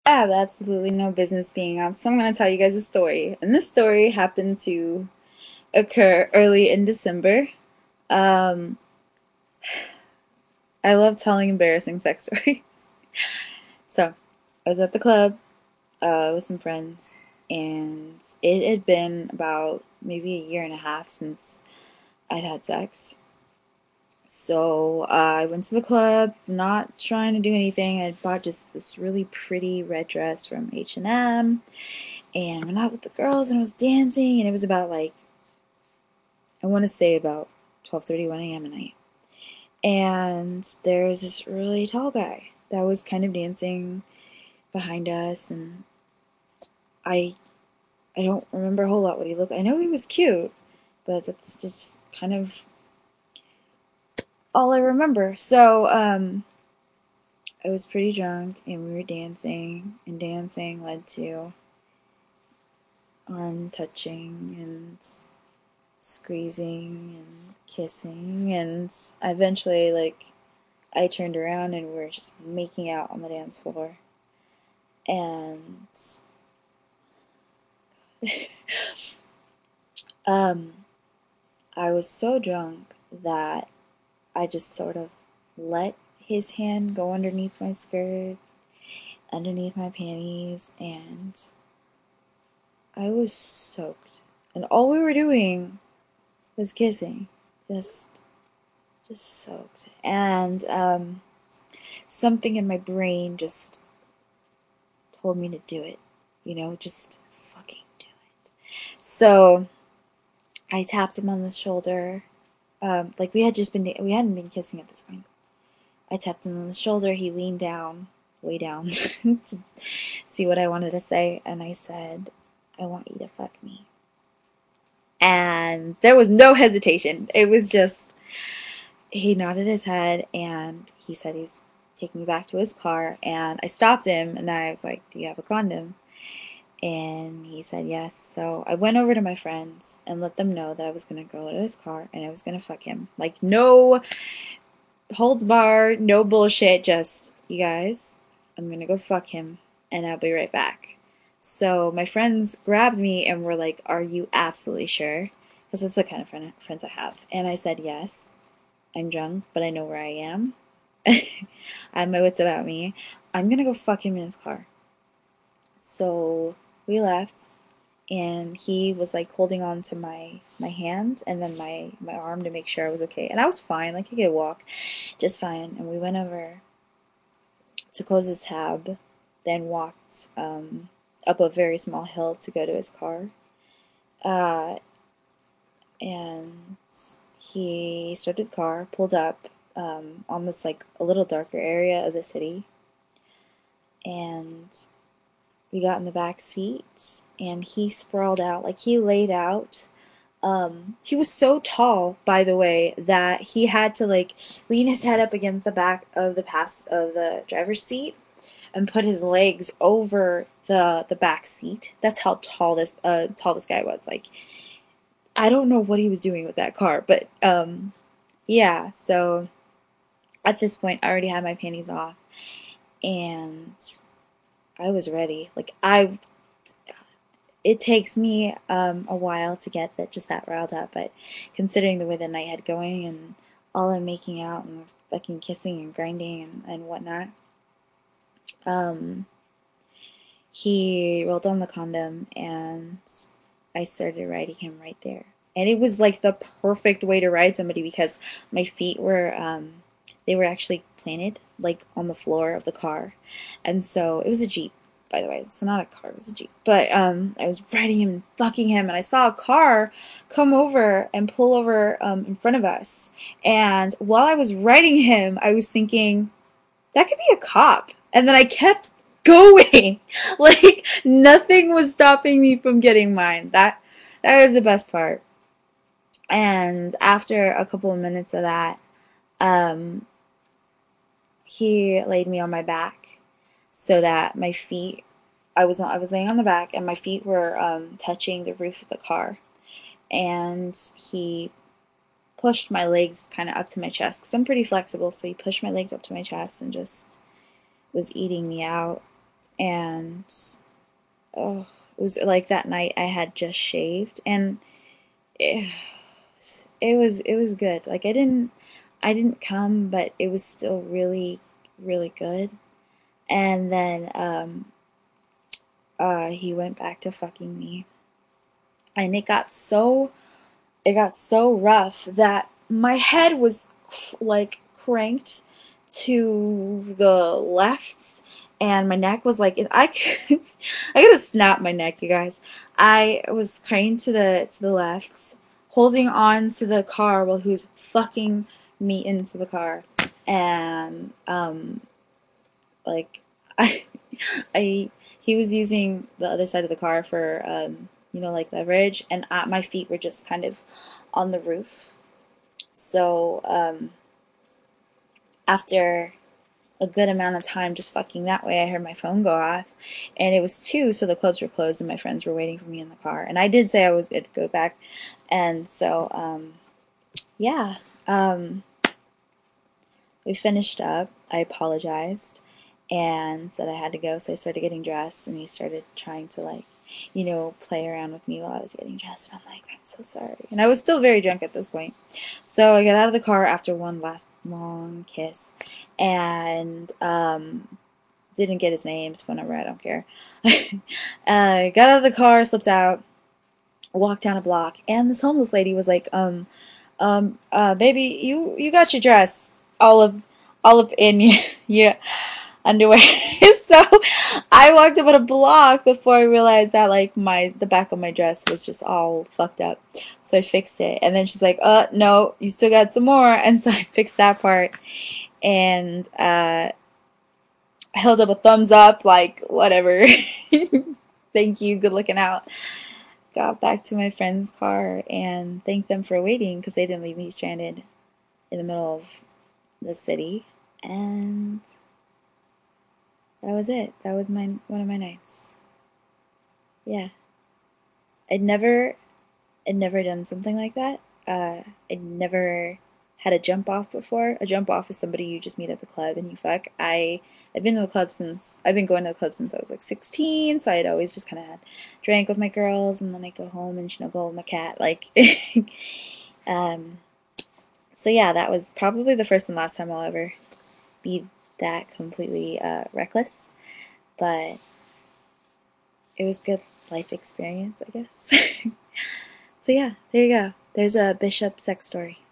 I have absolutely no business being up, so I'm going to tell you guys a story. And this story happened to occur early in December. Um, I love telling embarrassing sex stories. So, I was at the club with some friends, and it had been about maybe a year and a half since I'd had sex. So I went to the club, not trying to do anything. I bought just this really pretty red dress from H&M and went out with the girls and I was dancing, and it was about like, I want to say about 12:30, 1 a.m. at night. And there was this really tall guy that was kind of dancing behind us, and I I don't remember a whole lot what he looked. I know he was cute, but that's just kind of all I remember. So I was pretty drunk and we were dancing, and dancing led to arm touching and squeezing and kissing, and eventually, like, I turned around and we were just making out on the dance floor. And um, I was so drunk that I just sort of let his hand go underneath my skirt, underneath my panties, and I was soaked. And all we were doing was kissing, just, just soaked. And something in my brain just told me to do it. Just fucking do it. So I tapped him on the shoulder. Like we hadn't been kissing at this point. I tapped him on the shoulder. He leaned down, way down, to see what I wanted to say, and I said, "I want you to fuck me." And there was no hesitation. It was just, he nodded his head and he said he's taking me back to his car. And I stopped him and I was like, "Do you have a condom?" And he said yes. So I went over to my friends and let them know that I was going to go to his car and I was going to fuck him. Like, no holds barred, no bullshit, just, "You guys, I'm going to go fuck him and I'll be right back." So my friends grabbed me and were like, "Are you absolutely sure?" Because that's the kind of friends I have. And I said, "Yes, I'm drunk, but I know where I am." I have my wits about me. I'm going to go fuck him in his car. So we left, and he was like holding on to my hand and then my arm to make sure I was okay. And I was fine, like, I could walk just fine. And we went over to close his tab, then walked up a very small hill to go to his car. Uh, and he started the car, pulled up on this like a little darker area of the city, and we got in the back seat, and he sprawled out, like he laid out. He was so tall, by the way, that he had to like lean his head up against the back of the driver's seat and put his legs over the back seat. That's how tall this guy was. Like, I don't know what he was doing with that car, but yeah. So at this point, I already had my panties off, and I was ready. Like, it takes me a while to get that riled up, but considering the way the night had going and all I'm making out and fucking kissing and grinding and whatnot, um, he rolled on the condom and I started riding him right there. And it was like the perfect way to ride somebody because my feet were they were actually planted like on the floor of the car. And so it was a Jeep, by the way. It's not a car, it was a Jeep. But I was riding him and fucking him, and I saw a car come over and pull over in front of us. And while I was riding him, I was thinking, that could be a cop. And then I kept going. Like, nothing was stopping me from getting mine. That was the best part. And after a couple of minutes of that, um, he laid me on my back so that my feet, I was laying on the back and my feet were touching the roof of the car. And he pushed my legs kind of up to my chest because I'm pretty flexible. So he pushed my legs up to my chest and just was eating me out. and oh, it was like that night I had just shaved, and it, it was good. Like I didn't come, but it was still really really good. And then he went back to fucking me, and it got so rough that my head was like cranked to the left, and my neck was like I gotta snap my neck, you guys. I was craned to the left, holding on to the car while he was fucking me into the car, and like I I he was using the other side of the car for like leverage, and my feet were just kind of on the roof. So after a good amount of time just fucking that way, I heard my phone go off, and it was 2, so the clubs were closed, and my friends were waiting for me in the car. And I did say I was going to go back, and so yeah, um, we finished up. I apologized and said I had to go, so I started getting dressed, and he started trying to play around with me while I was getting dressed, and I'm like, I'm so sorry. And I was still very drunk at this point. So I got out of the car after one last long kiss, and didn't get his name, so whatever, I don't care. Got out of the car, slipped out, walked down a block, and this homeless lady was like, baby, you got your dress all up in your underwear. So I walked about a block before I realized that like the back of my dress was just all fucked up. So I fixed it, and then she's like, no, you still got some more," and so I fixed that part, and I held up a thumbs up, like, whatever. Thank you, good looking out. Got back to my friend's car and thanked them for waiting because they didn't leave me stranded in the middle of the city. And that was it. That was one of my nights. Yeah. I'd never I'd never done something like that. I'd never had a jump off before. A jump off is somebody you just meet at the club and you fuck. I've been going to the club since I was like 16, so I'd always just kind of had drank with my girls, and then I'd go home and go with my cat, like. um, so yeah, that was probably the first and last time I'll ever be that completely reckless, but it was good life experience, I guess. So yeah, there you go. There's a Bishop sex story.